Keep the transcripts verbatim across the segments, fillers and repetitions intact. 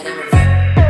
it in reverse.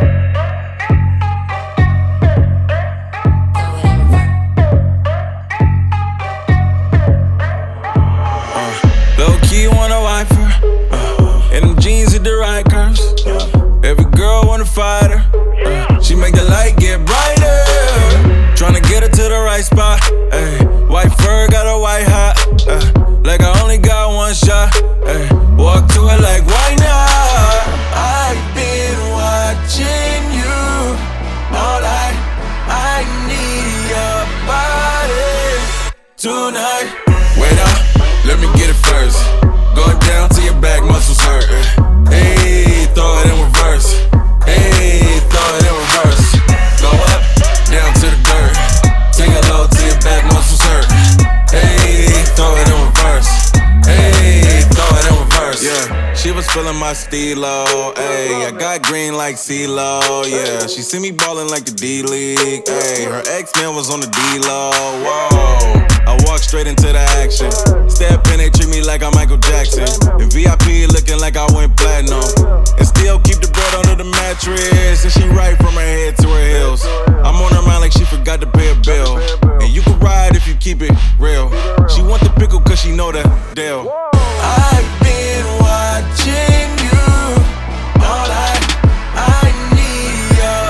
Low key wanna wife her, uh, and them jeans hit the right curves. Uh, every girl wanna fight her, uh, she make the light get brighter. Tryna get her to the right spot. Ay, white fur got a white hot, uh, like I only got one shot. Ay, walk to it like why not? I've been watching you all night. I need your body tonight. Wait up. Let me get it first. Go down to your back muscles hurt. Hey, throw it in reverse. Hey, throw it in reverse. Go up, down to the dirt. Take it low till your back muscles hurt. Hey, throw it in reverse. Hey, throw it in reverse. Yeah, she was feeling my stilo. Hey, I got green like CeeLo. Yeah, she see me ballin' like the D-League. Hey, her ex-man was on the D-Lo. Whoa. I walk straight into the action. Step in, they treat me like I'm Michael Jackson. In V I P looking like I went platinum. And still keep the bread under the mattress. And she right from her head to her heels. I'm on her mind like she forgot to pay a bill. And you can ride if you keep it real. She want the pickle cause she know the deal. I've been watching you all night. I need your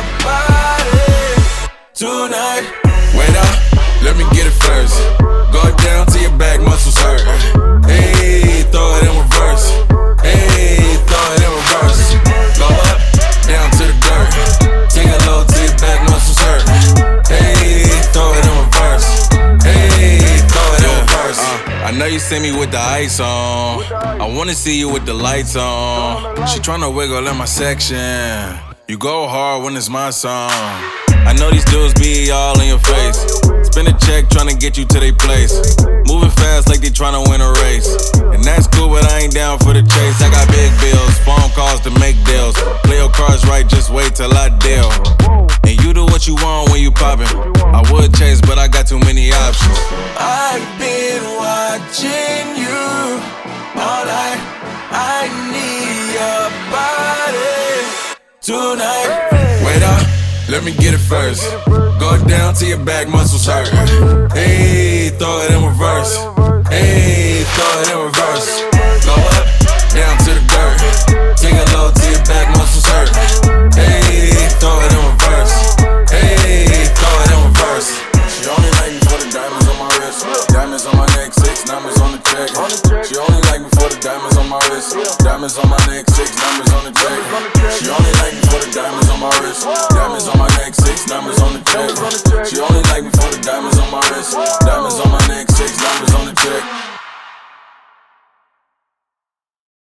body tonight. Wait up, let me get it first. Go down to your back muscles hurt. Hey, throw it in reverse. Hey, throw it in reverse. Go up, down to the dirt. Take it low till your back muscles hurt. Hey, throw it in reverse. Hey, throw it in reverse. Uh, I know you see me with the ice on. I wanna see you with the lights on. She tryna wiggle in my section. You go hard when it's my song. I know these dudes be all in your face. Spend a check tryna get you to their place. Moving fast like they tryna win a race. And that's cool, but I ain't down for the chase. I got big bills, phone calls to make deals. Play your cards right, just wait till I deal. And you do what you want when you poppin'. I would chase, but I got too many options. I've been watching you all night. I need your body tonight. Wait up. Let me get it first. Go down till your back muscles hurt. Hey, throw it in reverse. Hey, throw it in reverse. Go up, down to the dirt. Take it low till your back muscles hurt. Hey, throw it in reverse. Hey, throw it in reverse. She only like me for the diamonds on my wrist. Diamonds on my neck, six numbers on the check. She only like me for the diamonds on my wrist. Diamonds on my neck, six numbers on the check. She only like me for the diamonds on my wrist. Diamonds on my neck, six numbers on the check. She only like me for